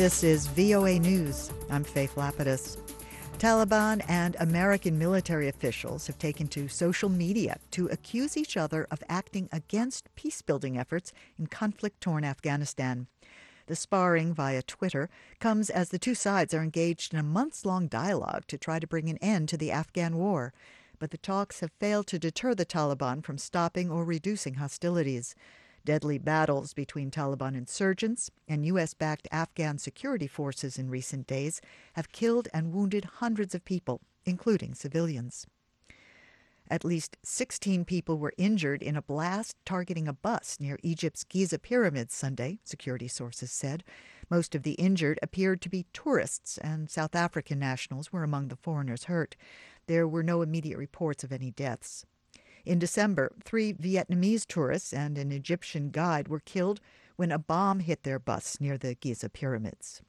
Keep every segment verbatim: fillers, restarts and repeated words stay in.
This is V O A News. I'm Faith Lapidus. Taliban and American military officials have taken to social media to accuse each other of acting against peace-building efforts in conflict-torn Afghanistan. The sparring via Twitter comes as the two sides are engaged in a months-long dialogue to try to bring an end to the Afghan war. But the talks have failed to deter the Taliban from stopping or reducing hostilities. Deadly battles between Taliban insurgents and U S-backed Afghan security forces in recent days have killed and wounded hundreds of people, including civilians. At least sixteen people were injured in a blast targeting a bus near Egypt's Giza pyramids Sunday, security sources said. Most of the injured appeared to be tourists, and South African nationals were among the foreigners hurt. There were no immediate reports of any deaths. In December, three Vietnamese tourists and an Egyptian guide were killed when a bomb hit their bus near the Giza pyramids.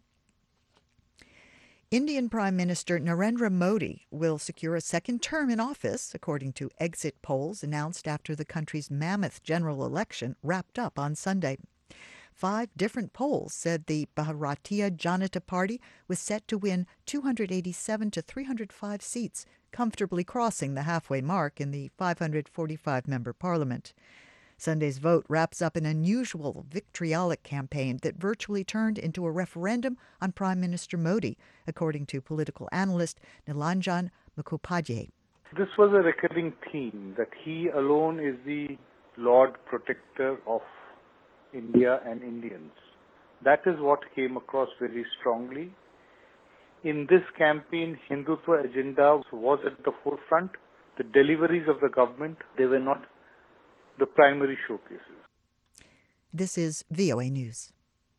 Indian Prime Minister Narendra Modi will secure a second term in office, according to exit polls announced after the country's mammoth general election wrapped up on Sunday. Five different polls said the Bharatiya Janata Party was set to win two hundred eighty-seven to three hundred five seats, comfortably crossing the halfway mark in the five hundred forty-five member parliament. Sunday's vote wraps up an unusual vitriolic campaign that virtually turned into a referendum on Prime Minister Modi, according to political analyst Nilanjan Mukhopadhyay. This was a recurring theme, that he alone is the Lord Protector of India and Indians. That is what came across very strongly. In this campaign, Hindutva agenda was at the forefront. The deliveries of the government, they were not the primary showcases. This is V O A News.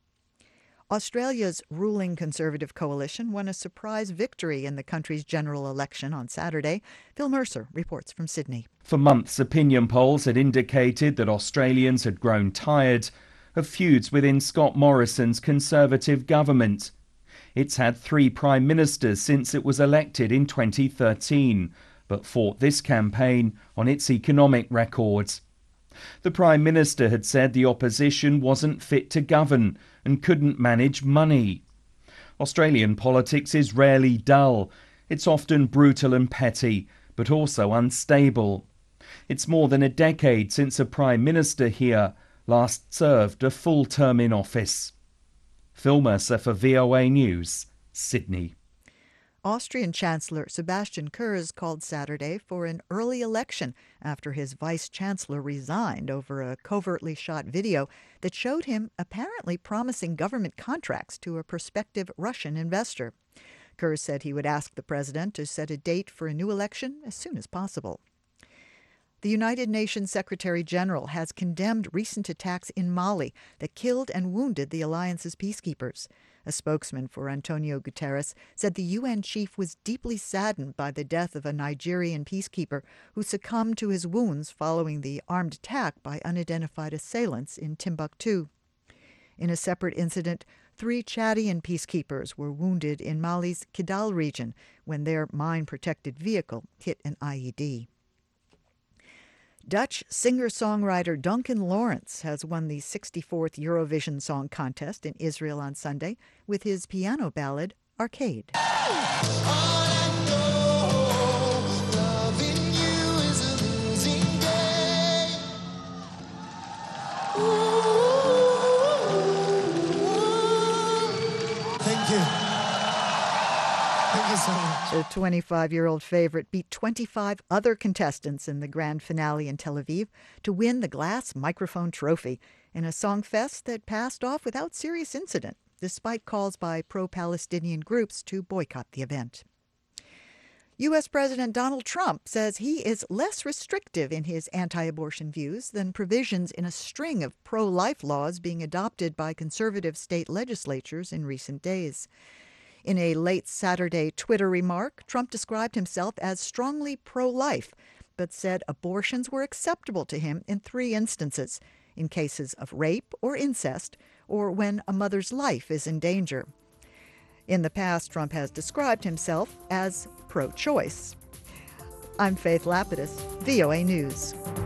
Australia's ruling Conservative coalition won a surprise victory in the country's general election on Saturday. Phil Mercer reports from Sydney. For months, opinion polls had indicated that Australians had grown tired of feuds within Scott Morrison's Conservative government. It's had three prime ministers since it was elected in twenty thirteen, but fought this campaign on its economic record. The Prime Minister had said the opposition wasn't fit to govern and couldn't manage money. Australian politics is rarely dull. It's often brutal and petty, but also unstable. It's more than a decade since a Prime Minister here last served a full term in office. Phil Mercer for V O A News, Sydney. Austrian Chancellor Sebastian Kurz called Saturday for an early election after his vice-chancellor resigned over a covertly shot video that showed him apparently promising government contracts to a prospective Russian investor. Kurz said he would ask the president to set a date for a new election as soon as possible. The United Nations Secretary General has condemned recent attacks in Mali that killed and wounded the alliance's peacekeepers. A spokesman for Antonio Guterres said the U N chief was deeply saddened by the death of a Nigerian peacekeeper who succumbed to his wounds following the armed attack by unidentified assailants in Timbuktu. In a separate incident, three Chadian peacekeepers were wounded in Mali's Kidal region when their mine-protected vehicle hit an I E D. Dutch singer-songwriter Duncan Lawrence has won the sixty-fourth Eurovision Song Contest in Israel on Sunday with his piano ballad, Arcade. Thank you. Thank you so much. The twenty-five-year-old favorite beat twenty-five other contestants in the grand finale in Tel Aviv to win the Glass Microphone Trophy in a songfest that passed off without serious incident, despite calls by pro-Palestinian groups to boycott the event. U S. President Donald Trump says he is less restrictive in his anti-abortion views than provisions in a string of pro-life laws being adopted by conservative state legislatures in recent days. In a late Saturday Twitter remark, Trump described himself as strongly pro-life, but said abortions were acceptable to him in three instances, in cases of rape or incest, or when a mother's life is in danger. In the past, Trump has described himself as pro-choice. I'm Faith Lapidus, V O A News.